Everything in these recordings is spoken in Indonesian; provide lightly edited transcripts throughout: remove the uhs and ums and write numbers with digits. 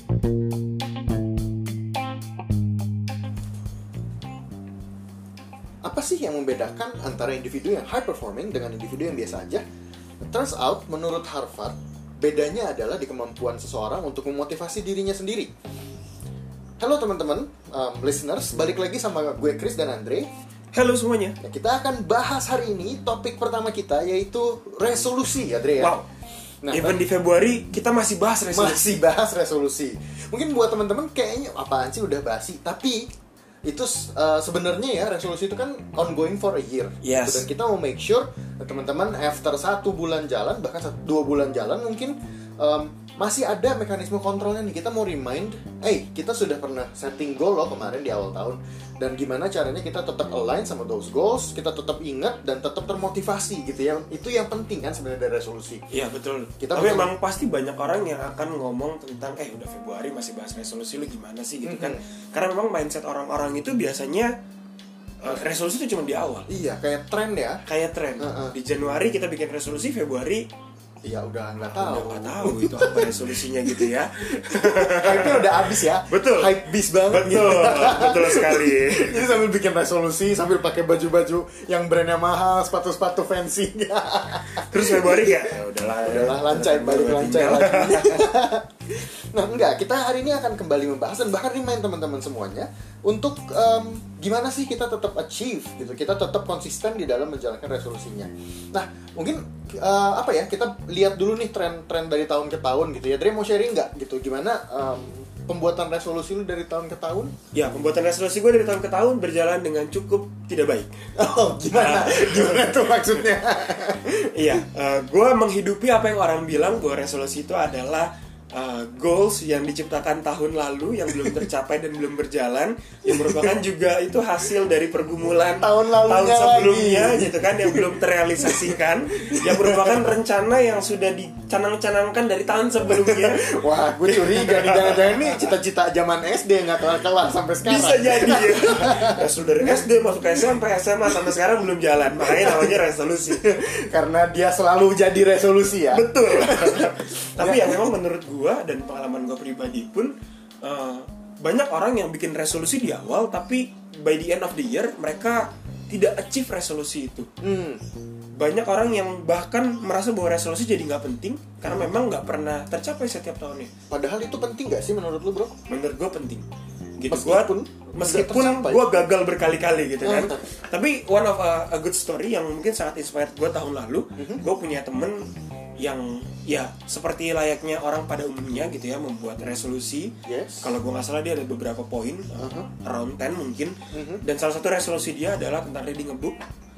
Apa sih yang membedakan antara individu yang high performing dengan individu yang biasa aja? Turns out, menurut Harvard, bedanya adalah di kemampuan seseorang untuk memotivasi dirinya sendiri. Halo teman-teman, listeners, balik lagi sama gue Chris dan Andre. Halo semuanya. Nah, kita akan bahas hari ini topik pertama kita, yaitu resolusi, Andre ya. Wow. Nah, even di Februari kita masih bahas resolusi. Masih bahas resolusi. Mungkin buat teman-teman kayaknya apaan sih udah basi, tapi itu sebenarnya ya resolusi itu kan ongoing for a year. Yes. Dan kita mau make sure teman-teman after 1 bulan jalan, bahkan 2 bulan jalan mungkin masih ada mekanisme kontrolnya nih. Kita mau remind, kita sudah pernah setting goal loh kemarin di awal tahun, dan gimana caranya kita tetap align sama those goals, kita tetap ingat dan tetap termotivasi gitu ya. Itu yang penting kan sebenarnya dari resolusi. Iya betul. Kita tapi memang pasti banyak orang yang akan ngomong tentang udah Februari masih bahas resolusi, lu gimana sih gitu kan. Karena memang mindset orang-orang itu biasanya resolusi itu cuma di awal. Iya, kayak tren ya. Kayak tren. Di Januari kita bikin resolusi, Februari ya udah nggak tahu. Nggak tahu itu apa resolusinya gitu ya. Hype-nya udah habis ya. Betul. Hype beast banget. Betul. Betul sekali. Jadi sambil bikin resolusi, sambil pakai baju-baju yang brandnya mahal, sepatu-sepatu fancy. Terus Februari ya udahlah lancai, balik lancai lagi. Nah enggak, kita hari ini akan kembali membahas dan bahkan remind teman-teman semuanya untuk gimana sih kita tetap achieve gitu, kita tetap konsisten di dalam menjalankan resolusinya. Nah mungkin kita lihat dulu nih tren dari tahun ke tahun gitu ya. Dre mau sharing nggak gitu gimana pembuatan resolusi lu dari tahun ke tahun? Ya, pembuatan resolusi gue dari tahun ke tahun berjalan dengan cukup tidak baik. Oh, gimana? Gimana tuh maksudnya? Iya, gue menghidupi apa yang orang bilang bahwa resolusi itu adalah goals yang diciptakan tahun lalu yang belum tercapai dan belum berjalan, yang merupakan juga itu hasil dari pergumulan tahun sebelumnya lagi. Gitu kan, yang belum terrealisasikan, yang merupakan rencana yang sudah dicanang-canangkan dari tahun sebelumnya. Wah, gue curiga nih, jangan-jangan nih cita-cita zaman SD nggak kelar-kelar sampai sekarang. Bisa jadi ya. Sudah dari SD masuk ke SMP, SMA sampai sekarang belum jalan, makanya namanya resolusi. Karena dia selalu jadi resolusi ya. Betul. Tapi yang memang menurut gue dan pengalaman gue pribadi pun banyak orang yang bikin resolusi di awal tapi by the end of the year mereka tidak achieve resolusi itu. Banyak orang yang bahkan merasa bahwa resolusi jadi nggak penting karena memang nggak pernah tercapai setiap tahunnya. Padahal itu penting nggak sih menurut lu, bro? Menurut gue penting. Gitu. Meskipun gue gagal berkali-kali gitu kan. Tapi one of a good story yang mungkin sangat inspired gue tahun lalu, gue punya temen yang ya seperti layaknya orang pada umumnya gitu ya, membuat resolusi. Yes. Kalau gue nggak salah dia ada beberapa poin, around 10 mungkin. Dan salah satu resolusi dia adalah tentang reading a book.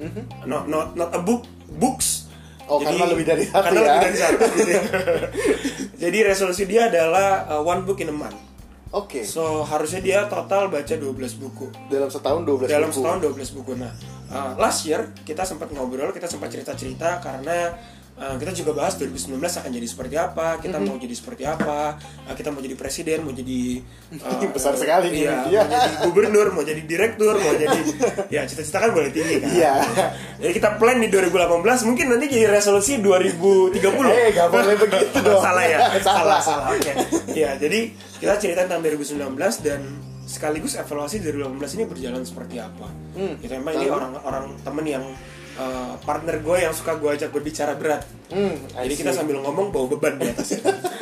Not a book, books. Oh, jadi, karena lebih dari satu gitu ya. Jadi resolusi dia adalah one book in a month. Oke. So harusnya dia total baca 12 buku. Dalam setahun 12 buku. Dalam setahun 12 buku. Nah, last year kita sempat ngobrol, kita sempat cerita-cerita karena kita juga bahas 2019 akan jadi seperti apa, kita mau jadi seperti apa, kita mau jadi presiden, mau jadi besar sekali nih. Mau jadi gubernur, mau jadi direktur, mau jadi ya cita-cita kan boleh tinggi kan. Iya. Jadi kita plan di 2018 mungkin nanti jadi resolusi 2030. Gak boleh begitu dong. Salah ya. Salah. Oke. Ya, jadi kita cerita tentang 2019 dan sekaligus evaluasi 2018 ini berjalan seperti apa. Gitu memang ini orang temen yang partner gue yang suka gue ajak berbicara berat. Jadi kita sambil ngomong bawa beban di atas.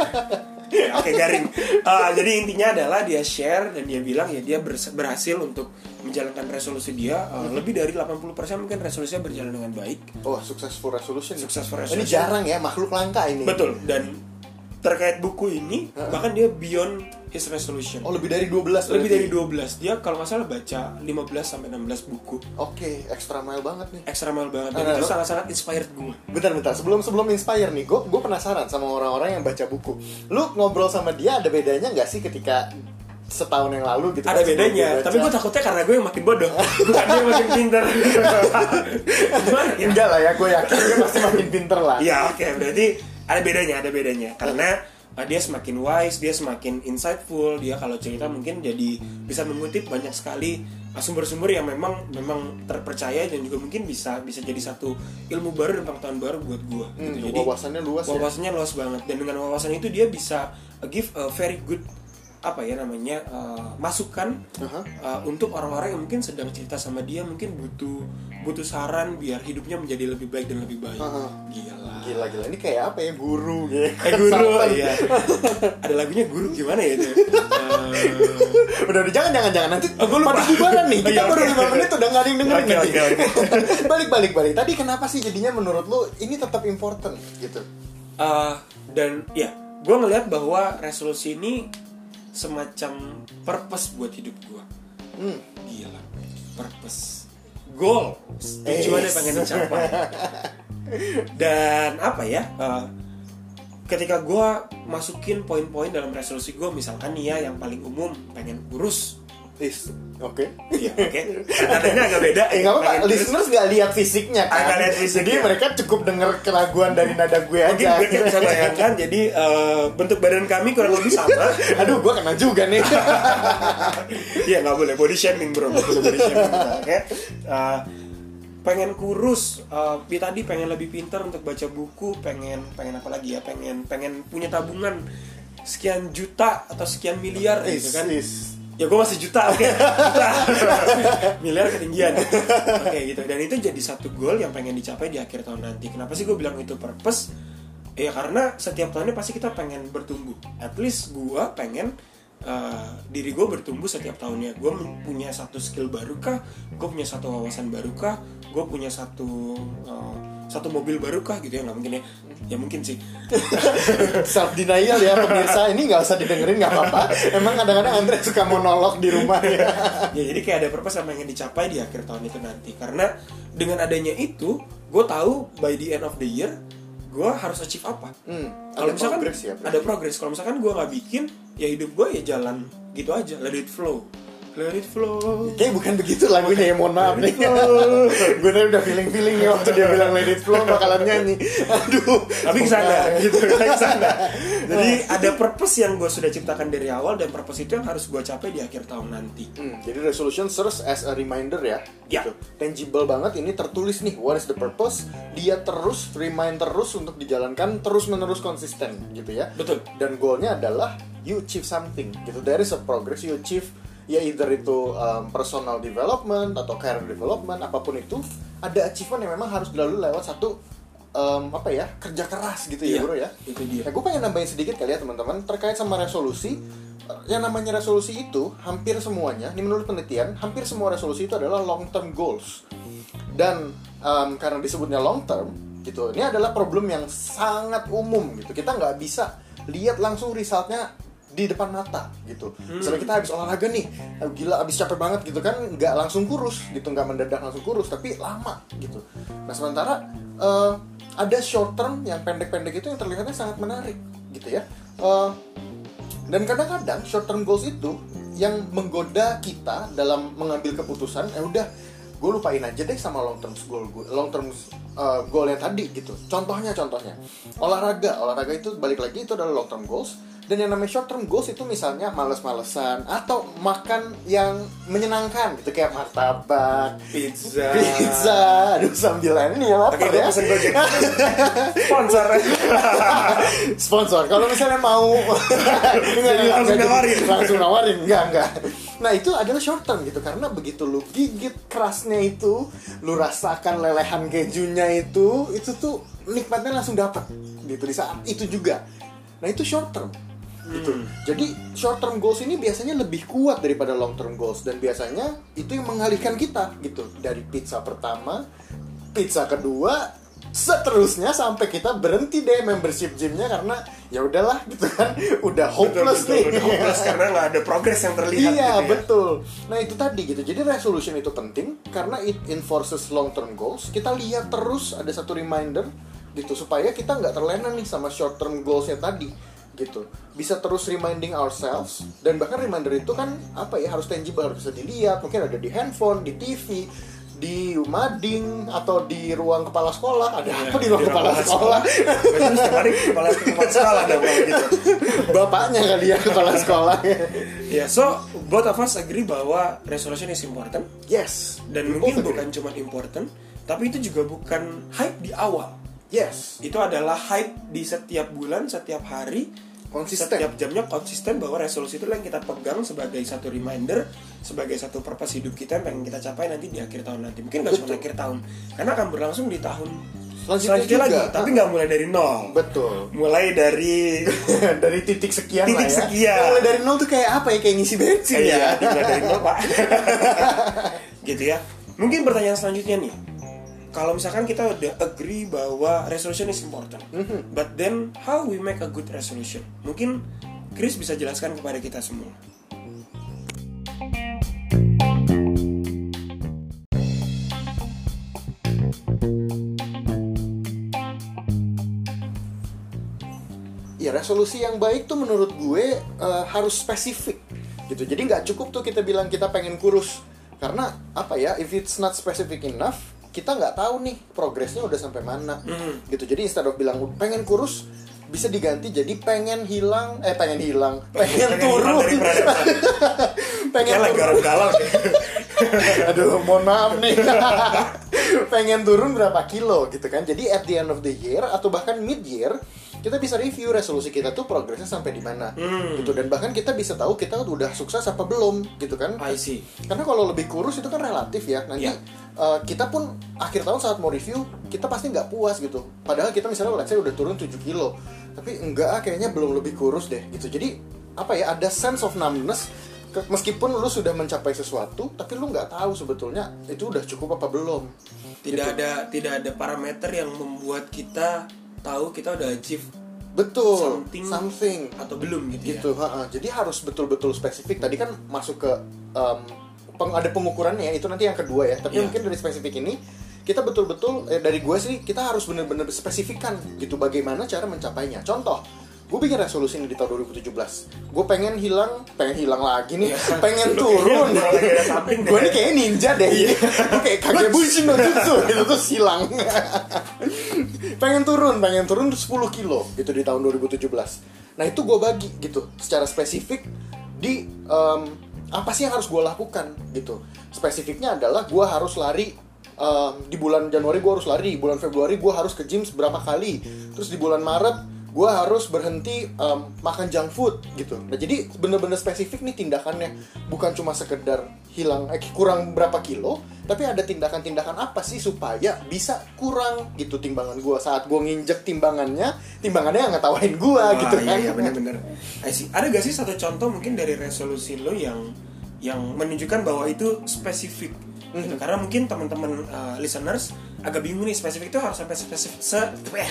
Oke, garing. Jadi intinya adalah dia share dan dia bilang ya dia berhasil untuk menjalankan resolusi dia. Lebih dari 80% mungkin resolusinya berjalan dengan baik. Oh, successful resolution. Ini jarang ya, makhluk langka ini. Betul. Dan terkait buku ini bahkan dia beyond his resolution. Oh, lebih dari 12. Lebih dari 12. Dia kalau nggak salah baca 15 sampai 16 buku. Oke, extra mile banget nih. Extra mile banget. Dan itu sangat-sangat inspired gue. Bentar. Sebelum inspire nih, gue penasaran sama orang-orang yang baca buku. Lu ngobrol sama dia ada bedanya nggak sih ketika setahun yang lalu gitu? Ada bedanya, tapi gue takutnya karena gue yang makin bodoh, bukan dia yang makin pinter. Enggak lah ya, gue yakin dia pasti makin pinter lah. Ya oke, berarti ada bedanya. Karena dia semakin wise, dia semakin insightful, dia kalau cerita mungkin jadi bisa mengutip banyak sekali sumber-sumber yang memang terpercaya dan juga mungkin bisa jadi satu ilmu baru dan pengetahuan baru buat gue. Gitu. Jadi wawasannya luas. Wawasannya luas banget, dan dengan wawasan itu dia bisa give a very good apa ya namanya masukan untuk orang-orang yang mungkin sedang cerita sama dia, mungkin butuh saran biar hidupnya menjadi lebih baik dan lebih baik. Gila ini kayak apa ya, guru gitu. Guru iya. Ada lagunya Guru gimana ya itu? Udah jangan nanti pada bubaran nih. Kita baru 5 menit udah nggak ada yang dengerin nanti. Balik. Tadi kenapa sih jadinya menurut lu ini tetap important gitu? Dan ya, gue ngelihat bahwa resolusi ini semacam purpose buat hidup gue. Gila, purpose, goal, tujuan yang pengen dicapai. Dan apa ya? Ketika gue masukin poin-poin dalam resolusi gue, misalkan nih ya yang paling umum pengen kurus. Oke. Katanya agak beda. Nggak apa-apa. Listeners nggak lihat fisiknya kan. Lihat fisiknya. Jadi mereka cukup dengar keraguan dari nada gue aja. Mungkin gue bisa bayangkan. Jadi bentuk badan kami kurang lebih sama. Aduh, gue kena juga nih. Iya, nggak boleh body shaming bro. Oke. Pengen kurus. Tadi pengen lebih pintar untuk baca buku. Pengen apa lagi ya? Pengen punya tabungan sekian juta atau sekian miliar gitu kan. Ya gue masih juta, oke. Juta. Miliar ketinggian. Oke gitu. Dan itu jadi satu goal yang pengen dicapai di akhir tahun nanti. Kenapa sih gue bilang itu purpose? Ya karena setiap tahunnya pasti kita pengen bertumbuh. At least gue pengen diri gue bertumbuh setiap tahunnya. Gue punya satu skill baru kah? Gue punya satu wawasan baru kah? Gue punya satu mobil baru kah gitu ya, nggak mungkin ya mungkin sih. Self denial ya pemirsa, ini nggak usah didengerin, nggak apa-apa. Emang kadang-kadang Andre suka monolog di rumah ya. Ya jadi kayak ada purpose yang pengen dicapai di akhir tahun itu nanti. Karena dengan adanya itu, gue tahu by the end of the year gue harus achieve apa. Kalau misalkan ada progress, kalau misalkan gue nggak bikin, ya hidup gue ya jalan gitu aja, let it flow. Kayaknya bukan begitu lagunya ya, mohon maaf nih. Gue udah feeling nih waktu dia bilang let it flow bakalan nyanyi. Aduh, tapi kesana gitu, kesana. Jadi ada purpose yang gue sudah ciptakan dari awal, dan purpose itu yang harus gue capai di akhir tahun nanti. Jadi resolution serves as a reminder ya. Gitu. Tangible banget, ini tertulis nih, what is the purpose? Dia terus remind terus untuk dijalankan terus menerus konsisten gitu ya. Betul. Dan goalnya adalah you achieve something gitu. There is a progress you achieve. Ya either itu personal development atau career development, apapun itu ada achievement yang memang harus dilalui lewat satu kerja keras gitu ya bro ya. Itu dia. Nah, gue pengen nambahin sedikit kali ya teman-teman terkait sama resolusi. Yang namanya resolusi itu hampir semuanya, ini menurut penelitian, hampir semua resolusi itu adalah long term goals. Dan karena disebutnya long term gitu, ini adalah problem yang sangat umum gitu. Kita nggak bisa lihat langsung resultnya di depan mata gitu. Misalnya kita habis olahraga nih, gila habis capek banget gitu kan, nggak langsung kurus gitu, nggak mendadak langsung kurus, tapi lama gitu. Nah sementara ada short term yang pendek-pendek itu yang terlihatnya sangat menarik gitu ya. Dan kadang-kadang short term goals itu yang menggoda kita dalam mengambil keputusan. Udah, gue lupain aja deh sama long term goalnya tadi gitu. Contohnya olahraga itu balik lagi itu adalah long term goals. Dan yang namanya short term goals itu misalnya males-malesan atau makan yang menyenangkan gitu, kayak martabak, pizza. Aduh, sambilan ini ya lapar ya. Sponsor. Kalau misalnya mau langsung nawarin. Enggak. Nah, itu adalah short term gitu, karena begitu lu gigit kerasnya itu, lu rasakan lelehan kejunya itu tuh nikmatnya langsung dapat gitu di saat itu juga. Nah, itu short term. Gitu. Jadi short term goals ini biasanya lebih kuat daripada long term goals, dan biasanya itu yang mengalihkan kita gitu dari pizza pertama, pizza kedua, seterusnya sampai kita berhenti deh membership gymnya karena ya udahlah gitu kan, udah hopeless nih. Udah hopeless karena nggak ada progress yang terlihat. Iya gitu ya. Betul. Nah itu tadi gitu. Jadi resolution itu penting karena it enforces long term goals. Kita lihat terus ada satu reminder gitu supaya kita nggak terlena nih sama short term goalsnya tadi. Gitu. Bisa terus reminding ourselves, dan bahkan reminder itu kan harus tangible, harus bisa dilihat, mungkin ada di handphone, di TV, di mading, atau di ruang kepala sekolah. Ada apa di ruang kepala sekolah? Setiap hari kepala sekolah ada gitu. Bapaknya kali ya kepala sekolah. Ya, so both of us agree bahwa resolution is important. Yes. Dan mungkin bukan cuma important, tapi itu juga bukan hype di awal. Yes. Itu adalah hype di setiap bulan, setiap hari, konsisten. Setiap jamnya konsisten bahwa resolusi itu yang kita pegang sebagai satu reminder, sebagai satu purpose hidup kita yang pengen kita capai nanti di akhir tahun nanti. Mungkin nggak cuma akhir tahun, karena akan berlangsung di tahun selanjutnya lagi. Tapi nggak mulai dari nol. Betul. Mulai dari dari titik sekian lah ya. Sekian. Mulai dari nol tuh kayak apa ya? Kayak ngisi bensin ya. Mulai dari nol, Pak. Gitu ya. Mungkin pertanyaan selanjutnya nih. Kalau misalkan kita udah agree bahwa resolution is important, but then how we make a good resolution? Mungkin Chris bisa jelaskan kepada kita semua. Ya, resolusi yang baik tuh menurut gue harus spesifik gitu. Jadi nggak cukup tuh kita bilang kita pengen kurus, karena apa ya? If it's not specific enough, kita nggak tahu nih progresnya udah sampai mana gitu. Jadi instead of bilang pengen kurus, bisa diganti jadi pengen turun pengen turun. Aduh, mohon maaf nih. Pengen turun berapa kilo gitu kan. Jadi at the end of the year atau bahkan mid year, kita bisa review resolusi kita tuh progresnya sampai di mana gitu, dan bahkan kita bisa tahu kita udah sukses apa belum gitu kan. I see. Karena kalau lebih kurus itu kan relatif ya. Nanti kita pun akhir tahun saat mau review, kita pasti nggak puas gitu. Padahal kita misalnya let's say udah turun 7 kilo, tapi enggak, kayaknya belum lebih kurus deh gitu. Jadi apa ya, ada sense of numbness. Meskipun lu sudah mencapai sesuatu, tapi lu nggak tahu sebetulnya itu udah cukup apa belum. Tidak ada parameter yang membuat kita tahu kita udah achieve something atau belum gitu ya. Jadi harus betul-betul spesifik. Tadi kan masuk ke ada pengukurannya ya, itu nanti yang kedua ya. Tapi mungkin dari spesifik ini kita betul-betul dari gue sih, kita harus benar-benar spesifikkan gitu bagaimana cara mencapainya. Contoh, gue bikin resolusi nih di tahun 2017. Gue pengen hilang lagi nih. Pengen turun. Gue nih kayak ninja deh. Gue kayak Kagebushin no Jutsu gitu, terus hilang. pengen turun 10 kilo gitu di tahun 2017. Nah itu gue bagi gitu secara spesifik di apa sih yang harus gue lakukan gitu. Spesifiknya adalah gue harus lari. Di bulan Januari gue harus lari, bulan Februari gue harus ke gym berapa kali, terus di bulan Maret gue harus berhenti makan junk food gitu. Nah jadi bener-bener spesifik nih tindakannya, bukan cuma sekedar kurang berapa kilo, tapi ada tindakan-tindakan apa sih supaya bisa kurang gitu timbangan gue. Saat gue nginjek timbangannya yang ngetawain gue gitu kan. Iya bener-bener. Ada gak sih satu contoh mungkin dari resolusi lo yang menunjukkan bahwa itu spesifik? Gitu. Karena mungkin teman-teman listeners agak bingung nih, spesifik itu harus sampai spesifik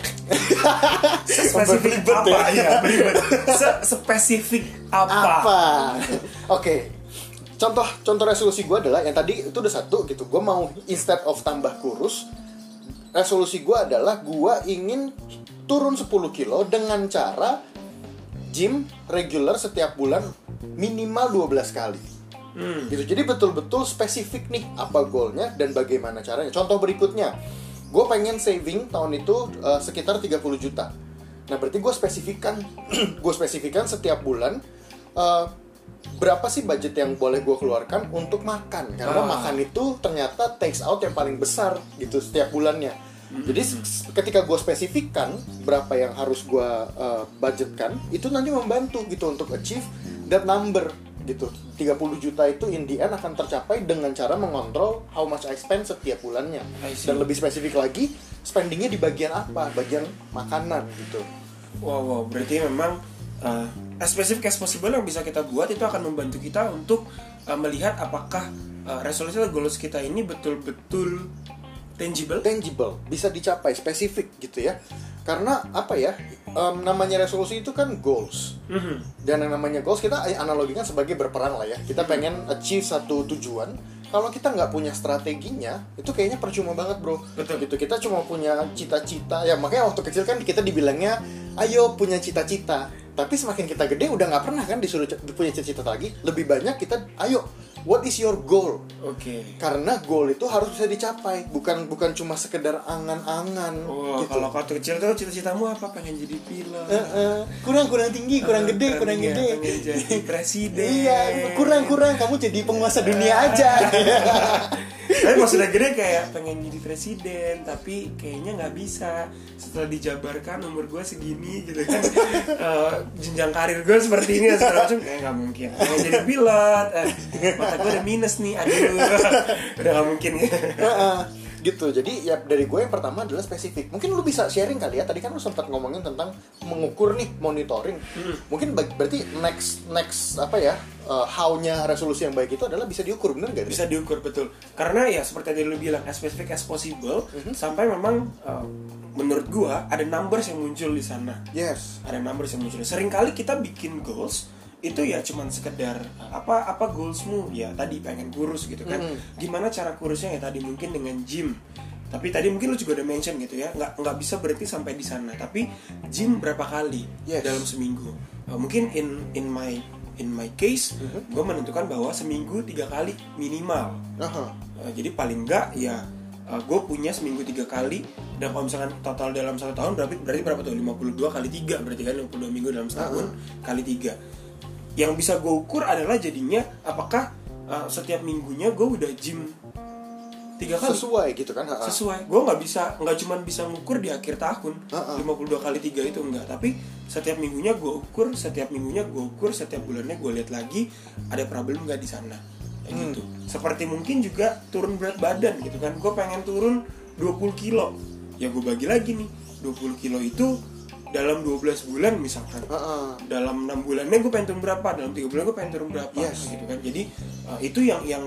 apa ya? Spesifik apa? Oke. Contoh resolusi gue adalah yang tadi itu udah satu gitu. Gue mau instead of tambah kurus, resolusi gue adalah gue ingin turun 10 kilo dengan cara gym regular setiap bulan minimal 12 kali. Gitu. Jadi betul-betul spesifik nih apa goalnya dan bagaimana caranya. Contoh berikutnya, gue pengen saving tahun itu sekitar 30 juta. Nah berarti gue spesifikan setiap bulan berapa sih budget yang boleh gue keluarkan untuk makan. Karena makan itu ternyata takes out yang paling besar gitu setiap bulannya. Jadi ketika gue spesifikkan berapa yang harus gue budgetkan, itu nanti membantu gitu untuk achieve that number gitu. 30 juta itu in the end akan tercapai dengan cara mengontrol how much I spend setiap bulannya. Dan lebih spesifik lagi, spendingnya di bagian apa? Bagian makanan gitu. Wow, berarti memang as specific as possible yang bisa kita buat itu akan membantu kita untuk melihat apakah resolusi atau goals kita ini betul-betul tangible, bisa dicapai, spesifik gitu ya. Karena apa ya, namanya resolusi itu kan goals. Dan yang namanya goals kita analogikan sebagai berperang lah ya. Kita pengen achieve satu tujuan. Kalau kita nggak punya strateginya, itu kayaknya percuma banget bro. Betul. Gitu. Kita cuma punya cita-cita. Ya makanya waktu kecil kan kita dibilangnya, ayo punya cita-cita. Tapi semakin kita gede udah nggak pernah kan disuruh punya cita-cita lagi. Lebih banyak kita, ayo, what is your goal? Oke. Karena goal itu harus bisa dicapai, bukan cuma sekedar angan-angan. Gitu. Kalau waktu kecil tuh cita-citamu apa? Pengen jadi pilot. Kurang tinggi, kurang gede. Pengen jadi presiden. Iya, kurang kamu jadi penguasa dunia aja. Tapi pas udah gede kayak pengen jadi presiden, tapi kayaknya nggak bisa. Setelah dijabarkan umur gue segini gitu kan, jenjang karir gue seperti ini segala macam, kayak nggak mungkin. Pengen jadi pilot, mata gue udah minus nih, aduh, udah nggak mungkin ya. Gitu. Jadi ya dari gue yang pertama adalah spesifik. Mungkin lu bisa sharing kali ya. Tadi kan lu sempat ngomongin tentang mengukur nih, monitoring. Mungkin berarti next apa ya? How-nya resolusi yang baik itu adalah bisa diukur, bener gak? Bisa diukur, betul. Karena ya seperti tadi lu bilang, as specific as possible, sampai memang menurut gua ada numbers yang muncul di sana. Yes. Ada numbers yang muncul. Seringkali kita bikin goals itu ya cuman sekedar apa goalsmu, ya tadi pengen kurus gitu kan. Gimana cara kurusnya, ya tadi mungkin dengan gym. Tapi tadi mungkin lu juga udah mention gitu ya, nggak bisa berhenti sampai di sana. Tapi gym berapa kali dalam seminggu? Mungkin in my case, gue menentukan bahwa seminggu 3 kali minimal. Jadi paling enggak ya gue punya seminggu 3 kali. Dan kalau misalkan total dalam 1 tahun berarti berapa tuh? 52 kali 3 berarti kan 52 minggu dalam setahun kali 3. Yang bisa gue ukur adalah jadinya apakah setiap minggunya gue udah gym 3 kali. Sesuai gitu kan? Sesuai. Gue nggak cuma bisa ngukur di akhir tahun 52 kali 3 itu enggak. Tapi setiap minggunya gue ukur, setiap bulannya gue lihat lagi ada problem nggak di sana. Gitu. Seperti mungkin juga turun berat badan gitu kan. Gue pengen turun 20 kilo. Ya gue bagi lagi nih. 20 kilo itu dalam 12 bulan misalkan. Dalam 6 bulannya gue pengen turun berapa, dalam 3 bulan gue pengen turun berapa gitu kan. Jadi itu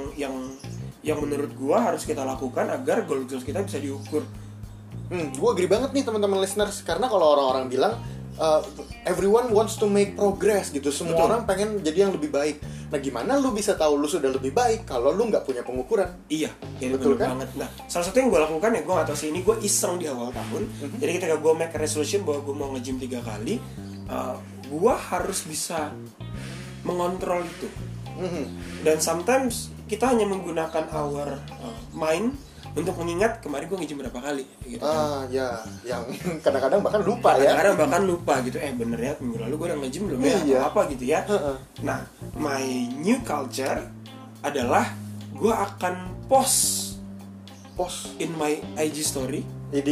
yang menurut gue harus kita lakukan agar goals kita bisa diukur. Gue agree banget nih teman-teman listeners, karena kalau orang-orang bilang everyone wants to make progress gitu. Semua orang pengen jadi yang lebih baik. Nah, gimana lu bisa tahu lu sudah lebih baik kalau lu nggak punya pengukuran? Iya, betul kan? Banget. Nah, salah satu yang gue lakukan ya, gue nggak tahu sih, ini gue iseng di awal tahun. Jadi ketika gue make a resolution bahwa gue mau nge-gym 3 kali, gue harus bisa mengontrol itu. Dan sometimes kita hanya menggunakan our mind untuk mengingat kemarin gue nge-gym berapa kali gitu kan. Ya, yang kadang-kadang bahkan lupa kadang-kadang bahkan lupa gitu. Bener ya, minggu lalu gue udah nge-gym belum ya, apa gitu ya. Nah, my new culture adalah gue akan post in my IG story.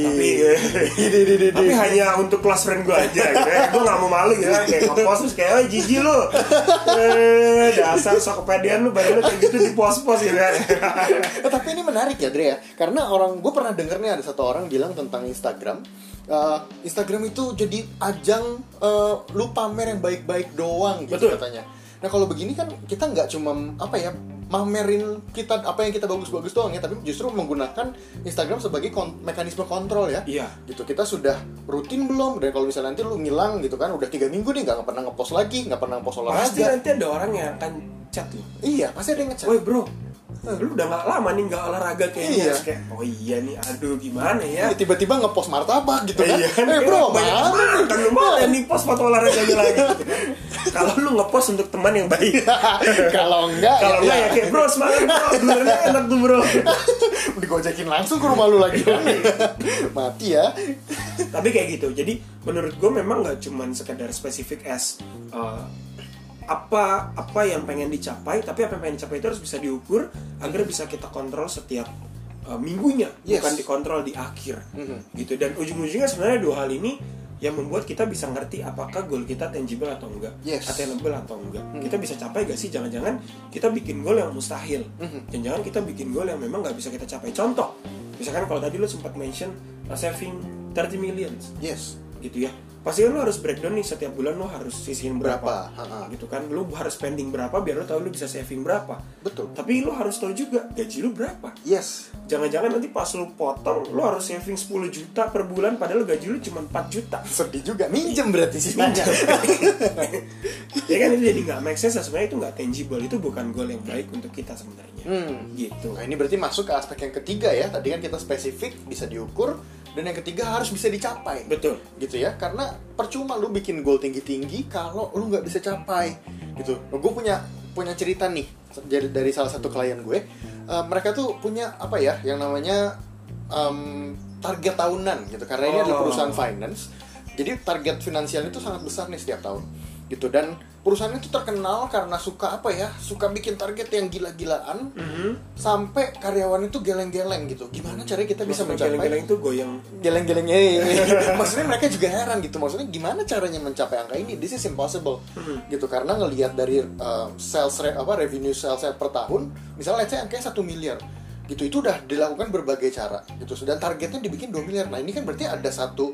Tapi hanya untuk close friend gue aja gitu ya. Gue gak mau malu gitu ya, kayak nge-post terus kayak, jijik lu, dasar sok kepedean lu, badan lu kayak gitu di post-post gitu kan. Tapi ini menarik ya Dre ya, karena gue pernah denger nih ada satu orang bilang tentang Instagram. Instagram itu jadi ajang lu pamer yang baik-baik doang gitu. Betul. Katanya. Nah kalau begini kan kita nggak cuma mamerin kita apa yang kita bagus-bagus doang ya, tapi justru menggunakan Instagram sebagai mekanisme kontrol ya. Iya. Gitu, kita sudah rutin belum? Dan kalau misalnya nanti lu ngilang gitu kan, udah 3 minggu nih nggak pernah ngepost lagi, nggak pernah ngepost olahraga. Pasti nanti ada orang yang akan chat lu. Iya, pasti ada yang ngechat. Woi bro, lu udah gak lama nih gak olahraga kayaknya. Kayak, oh iya nih, aduh gimana ya. Tiba-tiba ngepost martabak gitu kan. Bro, mana kan lu mau nih post foto olahraganya lagi gitu kan. Kalau lu ngepost untuk teman yang baik. Kalau enggak ya kayak bro semangat bro, benernya enak tuh bro. Digojekin langsung ke rumah lu lagi. Mati ya. Tapi kayak gitu. Jadi menurut gue memang gak cuman sekedar spesifik as apa yang pengen dicapai, tapi apa yang pengen dicapai itu harus bisa diukur agar bisa kita kontrol setiap minggunya, bukan dikontrol di akhir. Gitu. Dan ujung-ujungnya sebenarnya 2 hal ini yang membuat kita bisa ngerti apakah goal kita tangible atau enggak, attainable atau enggak. Kita bisa capai gak sih? Jangan-jangan kita bikin goal yang mustahil. Jangan-jangan kita bikin goal yang memang gak bisa kita capai. Contoh, misalkan kalau tadi lu sempat mention saving 30 million. Gitu ya. Pasti kan lu harus breakdown nih, setiap bulan lu harus sisihin berapa. Gitu kan. Lu harus spending berapa biar lu tahu lu bisa saving berapa. Betul. Tapi lu harus tahu juga gaji lu berapa. Jangan-jangan nanti pas lu potong lu harus saving 10 juta per bulan padahal gaji lu cuma 4 juta. Sedih juga, minjem berarti sih. Ya kan itu jadi gak make sense, sebenarnya itu gak tangible, itu bukan goal yang baik untuk kita sebenarnya. Gitu. Nah ini berarti masuk ke aspek yang ketiga ya. Tadi kan kita spesifik, bisa diukur. Dan yang ketiga harus bisa dicapai. Betul. Gitu ya, karena percuma lu bikin goal tinggi-tinggi kalau lu gak bisa capai. Gitu. Nah, gue punya cerita nih dari salah satu klien gue. Mereka tuh punya apa ya, yang namanya target tahunan gitu. Karena ini adalah perusahaan finance. Jadi target finansialnya itu sangat besar nih setiap tahun. Gitu. Dan perusahaan itu terkenal karena suka suka bikin target yang gila-gilaan, sampai karyawan itu geleng-geleng gitu. Gimana caranya kita bisa mencapai? Geleng-geleng itu goyang. Geleng-gelengnya, maksudnya mereka juga heran gitu. Maksudnya gimana caranya mencapai angka ini? This is impossible, gitu. Karena ngelihat dari revenue sales per tahun, misalnya let's say angkanya 1 miliar. Gitu, itu udah dilakukan berbagai cara gitu, dan targetnya dibikin 2 miliar. Nah ini kan berarti ada satu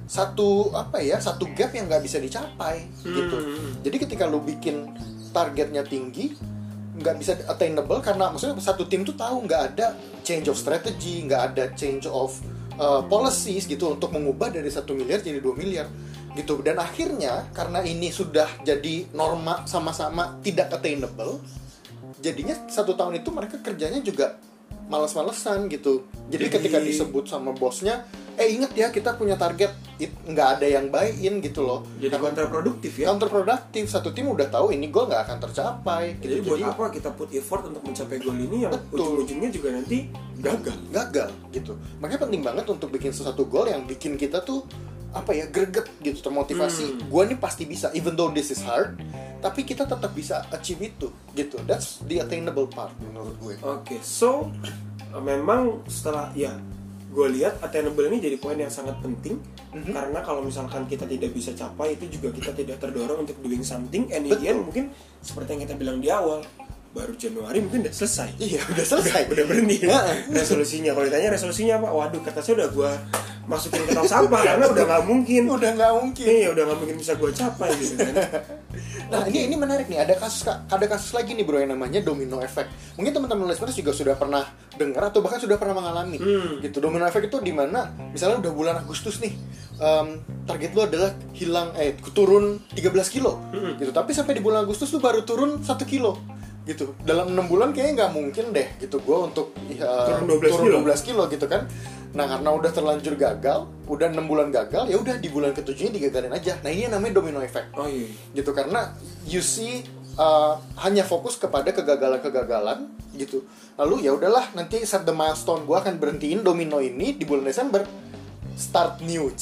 gap yang nggak bisa dicapai gitu. Jadi ketika lu bikin targetnya tinggi, nggak bisa attainable, karena maksudnya satu tim tuh tahu nggak ada change of strategy, nggak ada change of policies gitu untuk mengubah dari 1 miliar jadi 2 miliar gitu. Dan akhirnya karena ini sudah jadi norma sama-sama tidak attainable, jadinya 1 tahun itu mereka kerjanya juga malas-malesan gitu. Jadi ketika disebut sama bosnya, ingat ya kita punya target, nggak ada yang buy-in gitu loh. Jadi kontraproduktif ya. Kontraproduktif, satu tim udah tahu ini goal nggak akan tercapai. Jadi buat apa kita put effort untuk mencapai goal ini yang ujung-ujungnya juga nanti gagal gitu. Makanya penting banget untuk bikin sesuatu goal yang bikin kita tuh greget gitu, termotivasi. Gua nih pasti bisa, even though this is hard, tapi kita tetap bisa achieve itu gitu. That's the attainable part menurut gue. Oke, so memang setelah gue lihat attainable ini jadi poin yang sangat penting, karena kalau misalkan kita tidak bisa capai, itu juga kita tidak terdorong untuk doing something, and in the end mungkin seperti yang kita bilang di awal, baru Januari mungkin udah selesai. Iya, udah selesai. udah berhenti. Resolusinya, kalau ditanya resolusinya apa? Waduh, kertasnya udah gue masukin ke tong sampah karena udah nggak mungkin. Iya, udah nggak mungkin bisa gue capai gitu kan. Nah, ini menarik nih. Ada kasus lagi nih bro yang namanya domino effect. Mungkin teman-teman listeners juga sudah pernah dengar atau bahkan sudah pernah mengalami. Gitu. Domino effect itu di mana misalnya udah bulan Agustus nih, target lu adalah turun 13 kilo. Gitu. Tapi sampai di bulan Agustus lu baru turun 1 kilo. Gitu. Dalam 6 bulan kayaknya nggak mungkin deh gitu gue untuk turun 12 kilo gitu kan. Nah, karena udah terlanjur gagal, udah 6 bulan gagal, ya udah di bulan ke-7-nya digagalin aja. Nah, ini yang namanya domino effect. Oh iya. Gitu, karena you see hanya fokus kepada kegagalan-kegagalan gitu. Lalu ya udahlah, nanti set the milestone, gue akan berhentiin domino ini di bulan Desember. Start new,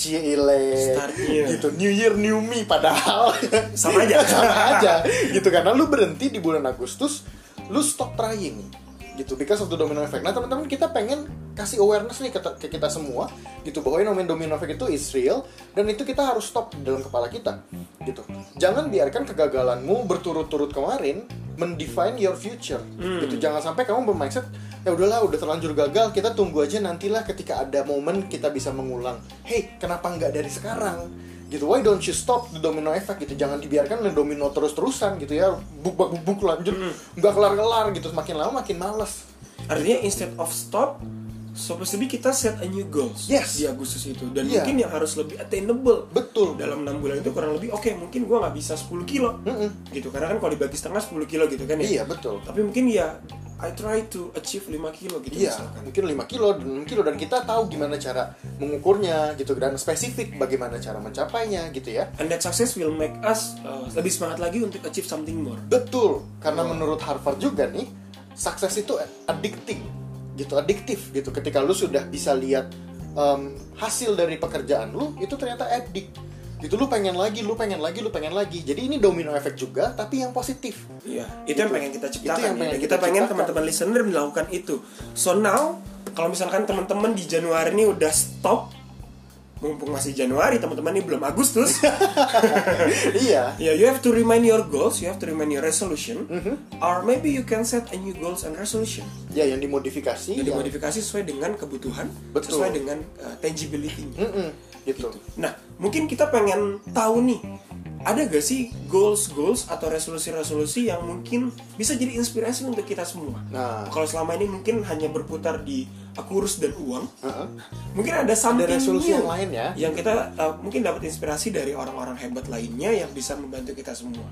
gitu, new year new me, padahal sama aja gitu. Karena lu berhenti di bulan Agustus, lu stop trying gitu, because of the domino effect. Nah teman-teman, kita pengen kasih awareness nih ke kita semua gitu, bahwa yang namanya domino effect itu is real, dan itu kita harus stop di dalam kepala kita gitu. Jangan biarkan kegagalanmu berturut-turut kemarin mendefine your future gitu. Jangan sampai kamu bermindset, ya udahlah, udah terlanjur gagal, kita tunggu aja, nantilah ketika ada momen kita bisa mengulang. Hey, kenapa nggak dari sekarang gitu? Why don't you stop the domino effect gitu? Jangan dibiarkan domino terus-terusan gitu ya, bubuk lanjut, nggak kelar-kelar gitu, semakin lama makin malas. Artinya instead of stop, supposed to be kita set a new goals di Agustus itu, dan mungkin yang harus lebih attainable. Betul. Dalam 6 bulan itu kurang lebih mungkin gue nggak bisa 10 kilo gitu, karena kan kalau dibagi setengah 10 kilo gitu kan ya. Iya, betul. Tapi mungkin I try to achieve 5 kilo gitu. Iya, misalkan. mungkin 5 kilo dan 6 kilo, dan kita tahu gimana cara mengukurnya gitu, dan spesifik bagaimana cara mencapainya gitu ya. And that success will make us lebih semangat lagi untuk achieve something more. Betul, karena menurut Harvard juga nih, sukses itu adiktif gitu. Ketika lu sudah bisa lihat hasil dari pekerjaan lu, itu ternyata addict gitu. Lu pengen lagi. Jadi ini domino effect juga, tapi yang positif. Iya, itu gitu. Yang pengen kita ciptakan. Kita pengen teman-teman listener melakukan itu. So now, kalau misalkan teman-teman di Januari ini udah stop, mumpung masih Januari, teman-teman ini belum Agustus. Iya. Yeah, you have to remind your goals, you have to remind your resolution, or maybe you can set a new goals and resolution. Ya, yang dimodifikasi. Dimodifikasi sesuai dengan kebutuhan, sesuai dengan tangibility-nya. Gitu. Nah, mungkin kita pengen tahu nih, ada gak sih goals atau resolusi-resolusi yang mungkin bisa jadi inspirasi untuk kita semua? Nah, kalau selama ini mungkin hanya berputar di kurus dan uang, mungkin ada something resolusi yang lain ya, yang kita mungkin dapat inspirasi dari orang-orang hebat lainnya yang bisa membantu kita semua.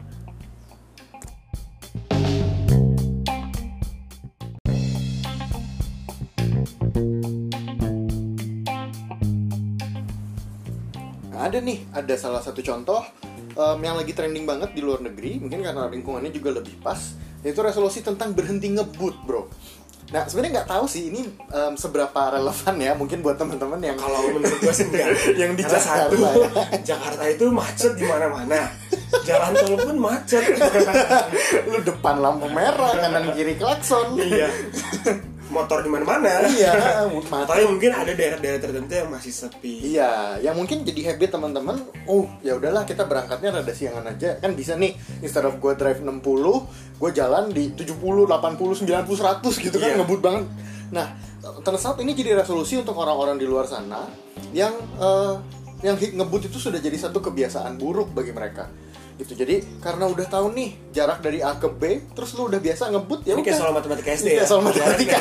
Ada salah satu contoh yang lagi trending banget di luar negeri, mungkin karena lingkungannya juga lebih pas, yaitu resolusi tentang berhenti ngebut, bro. Nah, sebenarnya nggak tahu sih ini seberapa relevan ya, mungkin buat teman-teman yang kalau menurut gue sih yang di Jakarta itu macet di mana-mana. Jalan tol pun macet. Lu depan lampu merah, kanan kiri klakson. Iya. Motor di mana-mana. Iya, tapi mungkin ada daerah-daerah tertentu yang masih sepi. Iya, yang mungkin jadi habit teman-teman. Oh, ya udahlah kita berangkatnya rada siangan aja. Kan bisa nih, instead of gue drive 60, gue jalan di 70, 80, 90, 100 gitu kan, ngebut banget. Nah, turns out ini jadi resolusi untuk orang-orang di luar sana yang ngebut itu sudah jadi satu kebiasaan buruk bagi mereka. Gitu. Jadi karena udah tahu nih jarak dari A ke B, terus lu udah biasa ngebut ya. Ini kayak soal matematika SD ya. Soal matematika.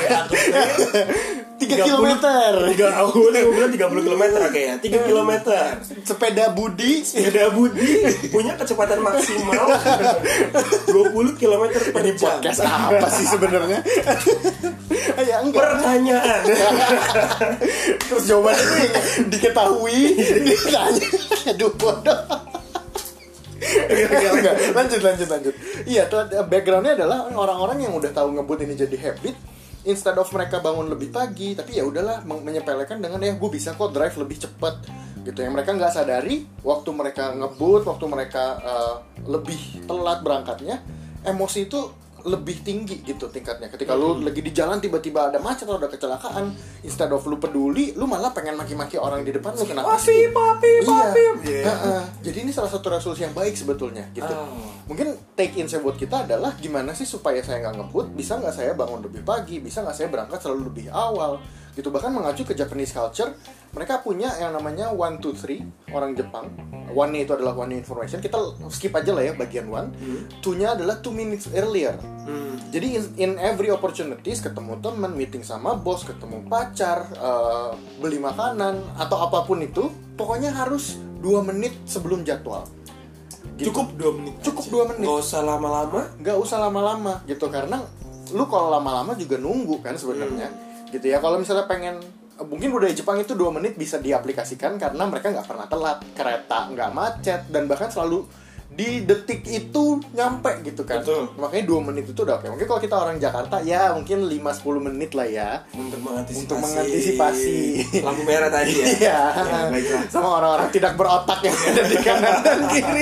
3 kilometer. 30 km kayaknya. 3 km. Sepeda Budi punya kecepatan maksimal 20 km per jam. Podcast apa sih sebenarnya? Ya enggak. Pertanyaan. Terus jawabannya diketahui, ditanya. Aduh bodoh. Enggak, lanjut. Iya, backgroundnya adalah orang-orang yang udah tahu ngebut ini jadi habit. Instead of mereka bangun lebih pagi, tapi ya udahlah menyepelekan dengan ya gue bisa kok drive lebih cepat gitu. Yang mereka nggak sadari waktu mereka ngebut, waktu mereka lebih telat berangkatnya, emosi itu lebih tinggi gitu tingkatnya. Ketika lu lagi di jalan tiba-tiba ada macet atau ada kecelakaan, instead of lu peduli, lu malah pengen maki-maki orang di depan lu, kenapa sih? Papi. Jadi ini salah satu resolusi yang baik sebetulnya gitu. Mungkin take in saya buat kita adalah gimana sih supaya saya nggak ngebut, bisa nggak saya bangun lebih pagi, bisa nggak saya berangkat selalu lebih awal gitu. Bahkan mengacu ke Japanese culture, mereka punya yang namanya 1, 2, 3 orang Jepang. One-nya itu adalah one information. Kita skip aja lah ya bagian one. Two-nya adalah 2 minutes earlier. Jadi in every opportunities, ketemu teman, meeting sama bos, ketemu pacar, beli makanan atau apapun itu, pokoknya harus 2 menit sebelum jadwal. Gitu. Cukup 2 menit. Cukup 2 menit. Gak usah lama-lama gitu, karena lu kalau lama-lama juga nunggu kan sebenarnya. Gitu ya. Kalau misalnya pengen, mungkin budaya Jepang itu 2 menit bisa diaplikasikan karena mereka nggak pernah telat, kereta nggak macet, dan bahkan selalu di detik itu nyampe gitu kan. Betul. Makanya 2 menit itu udah oke. Mungkin kalau kita orang Jakarta ya mungkin 5-10 menit lah ya untuk mengantisipasi lampu merah tadi ya. Iya. Ya, sama orang-orang tidak berotak yang ada di kanan dan kiri.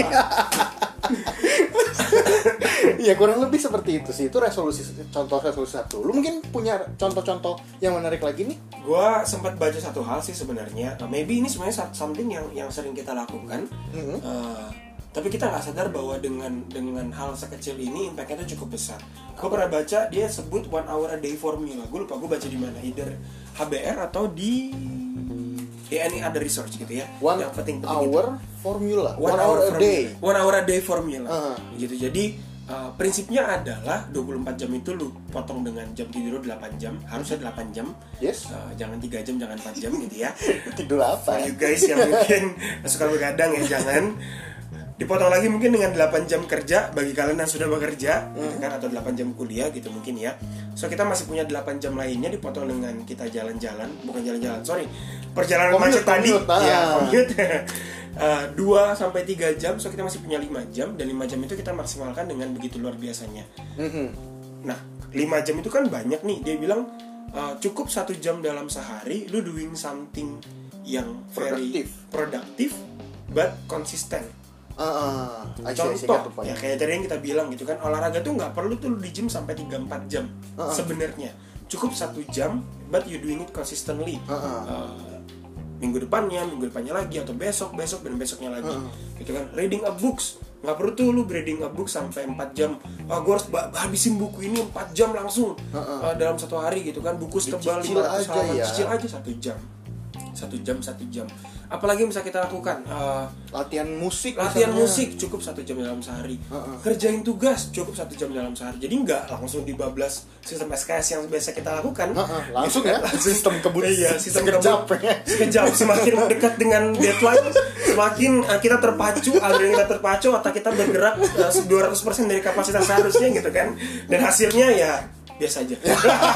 Ya kurang lebih seperti itu sih. Itu contoh resolusi 1. Lu mungkin punya contoh-contoh yang menarik lagi nih? Gua sempat baca satu hal sih sebenarnya. Maybe ini sebenarnya something yang sering kita lakukan. Tapi kita nggak sadar bahwa dengan hal sekecil ini impact-nya itu cukup besar. Gue pernah baca dia sebut 1 hour a day formula. Gue lupa gue baca di mana, either HBR atau di any other research gitu ya. 1 hour formula. 1 hour a day. 1 hour a day formula. Gitu. Jadi prinsipnya adalah 24 jam itu lu potong dengan jam tidur 8 jam. Harusnya 8 jam. Yes. Jangan 3 jam, jangan 4 jam gitu ya. Tidur apa? You guys yang mungkin suka begadang ya, jangan. Dipotong lagi mungkin dengan 8 jam kerja bagi kalian yang sudah bekerja gitu kan, atau 8 jam kuliah gitu mungkin ya. So kita masih punya 8 jam lainnya dipotong dengan kita jalan-jalan, bukan jalan-jalan, sorry, perjalanan macet tadi ya, commute 2-3 jam. So kita masih punya 5 jam, dan 5 jam itu kita maksimalkan dengan begitu luar biasanya. Nah 5 jam itu kan banyak nih. Dia bilang cukup 1 jam dalam sehari lu doing something yang very productive but consistent. Contoh ya kayak tadi yang kita bilang gitu kan, olahraga tuh nggak perlu tuh di gym sampai 3-4 jam sebenarnya, cukup 1 jam but you doing it consistently. Minggu depannya lagi, atau besok dan besoknya lagi gitu kan. Reading a books, nggak perlu tuh lu reading a book sampai 4 jam. Gue harus habisin buku ini 4 jam langsung dalam 1 hari gitu kan. Buku setebal 500 halaman, cicil aja 1 jam. 1 jam. Apalagi yang bisa kita lakukan, latihan musik cukup 1 jam dalam sehari. Kerjain tugas cukup 1 jam dalam sehari. Jadi nggak langsung dibablas sistem SKS yang biasa kita lakukan. Langsung gitu, ya sistem kebut. Iya, sistem sekejap. Semakin dekat dengan deadline, semakin kita terpacu, adrenalin kita terpacu, otak kita bergerak 200% dari kapasitas seharusnya gitu kan. Dan hasilnya ya biasa aja.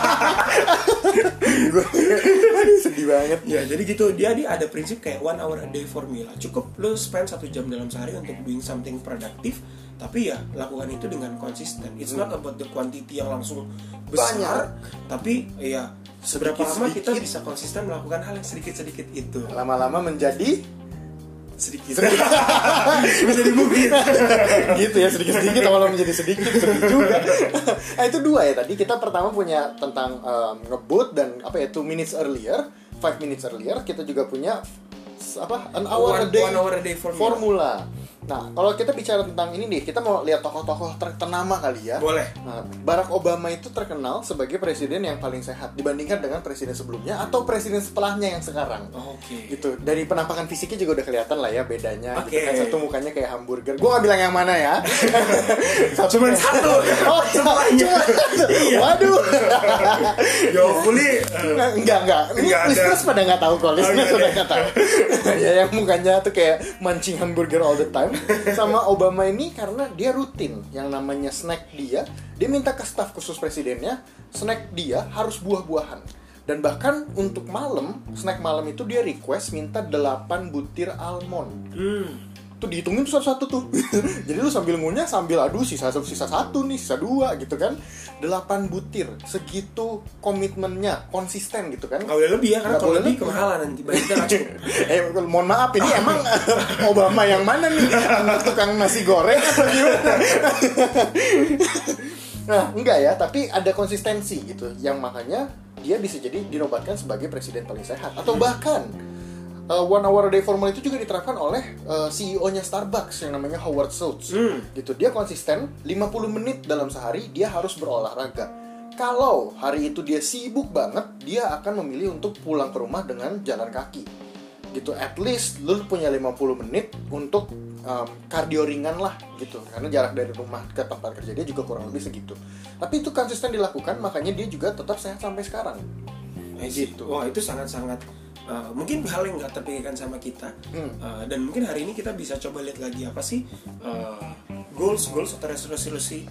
Sedih banget. Ya, jadi gitu. Dia ada prinsip kayak 1 hour a day formula. Cukup lu spend 1 jam dalam sehari untuk doing something productive, tapi ya lakukan itu dengan konsisten. It's not about the quantity yang langsung besar, tapi ya seberapa lama kita bisa konsisten melakukan hal yang sedikit-sedikit itu. Lama-lama menjadi sedikit. Menjadi bukit. Gitu ya, sedikit-sedikit awalnya menjadi sedikit juga. Nah itu 2 ya tadi. Kita pertama punya tentang ngebut dan apa ya 2 minutes earlier, 5 minutes earlier. Kita juga punya an hour a day formula. Nah, kalau kita bicara tentang ini nih, kita mau lihat tokoh-tokoh ternama kali ya. Boleh. Nah, Barack Obama itu terkenal sebagai presiden yang paling sehat dibandingkan dengan presiden sebelumnya atau presiden setelahnya yang sekarang. Oke. Gitu. Dari penampakan fisiknya juga udah kelihatan lah ya bedanya. Oke. Gitu kan, satu mukanya kayak hamburger. Gua nggak bilang yang mana ya. Cuman satu. Oh, cuma. Waduh. Yo, Kuli. Enggak. Ini listeners pada nggak tahu kok. Listeners pada nggak tahu. Ya yang mukanya tuh kayak mancing hamburger all the time. Sama Obama ini karena dia rutin yang namanya snack dia minta ke staf khusus presidennya snack dia harus buah-buahan. Dan bahkan untuk malam, snack malam itu dia request minta 8 butir almond. Tuh dihitungin tuh satu-satu tuh. Jadi lu sambil ngunyah sambil aduh sisa 1 nih, sisa 2 gitu kan. 8 butir, segitu komitmennya, konsisten gitu kan. Gak boleh lebih ya, karena kalau lebih kemahalan nanti kita gak cukup. Mohon maaf ini emang Obama yang mana nih? Tukang nasi goreng atau gimana? Nah, enggak ya, tapi ada konsistensi gitu. Yang makanya dia bisa jadi dinobatkan sebagai presiden paling sehat. Atau bahkan 1 hour a day formula itu juga diterapkan oleh CEO-nya Starbucks yang namanya Howard Schultz. Gitu. Dia konsisten 50 menit dalam sehari dia harus berolahraga. Kalau hari itu dia sibuk banget, dia akan memilih untuk pulang ke rumah dengan jalan kaki. Gitu. At least lu punya 50 menit untuk kardio ringan lah gitu. Karena jarak dari rumah ke tempat kerja dia juga kurang lebih segitu. Tapi itu konsisten dilakukan, makanya dia juga tetap sehat sampai sekarang. Gitu. Wah, itu sangat-sangat mungkin hal yang nggak terpikirkan sama kita. Dan mungkin hari ini kita bisa coba lihat lagi apa sih goals atau resolusi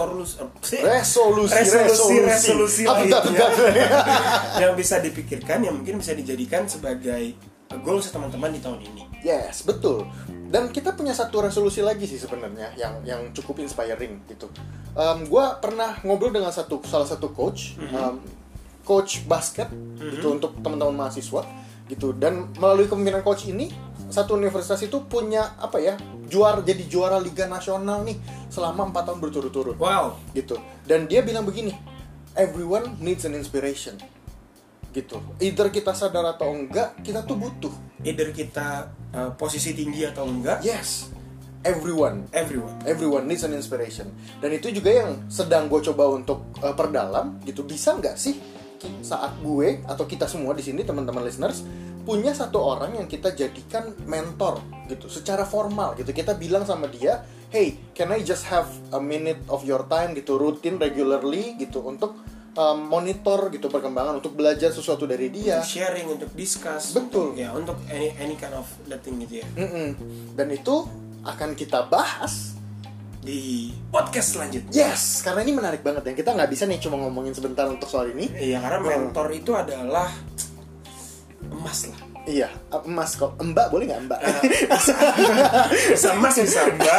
lainnya yang bisa dipikirkan, yang mungkin bisa dijadikan sebagai goals teman-teman di tahun ini. Yes, betul. Dan kita punya satu resolusi lagi sih sebenarnya yang cukup inspiring gitu. Gua pernah ngobrol dengan salah satu coach, coach basket gitu untuk teman-teman mahasiswa gitu. Dan melalui kepemimpinan coach ini, satu universitas itu punya apa ya, jadi juara Liga Nasional nih selama 4 tahun berturut-turut. Wow. Gitu. Dan dia bilang begini, everyone needs an inspiration. Gitu. Either kita sadar atau enggak, kita tuh butuh. Either kita posisi tinggi atau enggak. Yes. Everyone needs an inspiration. Dan itu juga yang sedang gue coba untuk perdalam gitu. Bisa nggak sih saat gue atau kita semua di sini teman-teman listeners punya satu orang yang kita jadikan mentor gitu secara formal gitu. Kita bilang sama dia, hey, can I just have a minute of your time gitu, rutin regularly gitu untuk monitor gitu perkembangan, untuk belajar sesuatu dari dia, untuk sharing, untuk discuss. Betul. Untuk any kind of that thing gitu ya. Dan itu akan kita bahas di podcast selanjutnya. Yes, karena ini menarik banget ya. Kita nggak bisa nih cuma ngomongin sebentar untuk soal ini. Iya, karena mentor itu adalah emas lah. Iya, emas kok. Mbak boleh nggak mbak? Bisa emas, bisa mbak.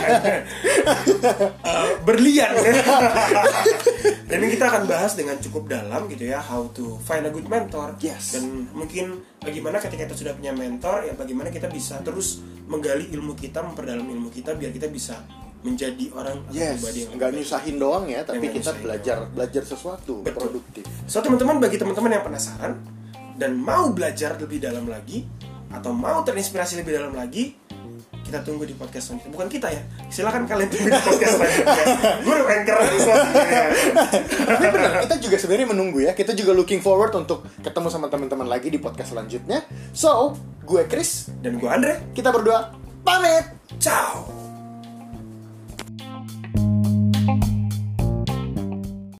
Berlian. Dan ini kita akan bahas dengan cukup dalam gitu ya, how to find a good mentor. Yes. Dan mungkin bagaimana ketika kita sudah punya mentor, ya bagaimana kita bisa terus menggali ilmu kita, memperdalam ilmu kita biar kita bisa menjadi orang pribadi yang nggak nyusahin doang ya, tapi kita belajar sesuatu. Betul. Produktif. So teman-teman, bagi teman-teman yang penasaran dan mau belajar lebih dalam lagi atau mau terinspirasi lebih dalam lagi, kita tunggu di podcast selanjutnya. Bukan kita ya, silakan kalian tunggu di podcast selanjutnya. Gue udah anchor. Tapi benar, kita juga sebenarnya menunggu ya. Kita juga looking forward untuk ketemu sama teman-teman lagi di podcast selanjutnya. So, gue Chris dan gue Andre. Kita berdua pamit. Ciao.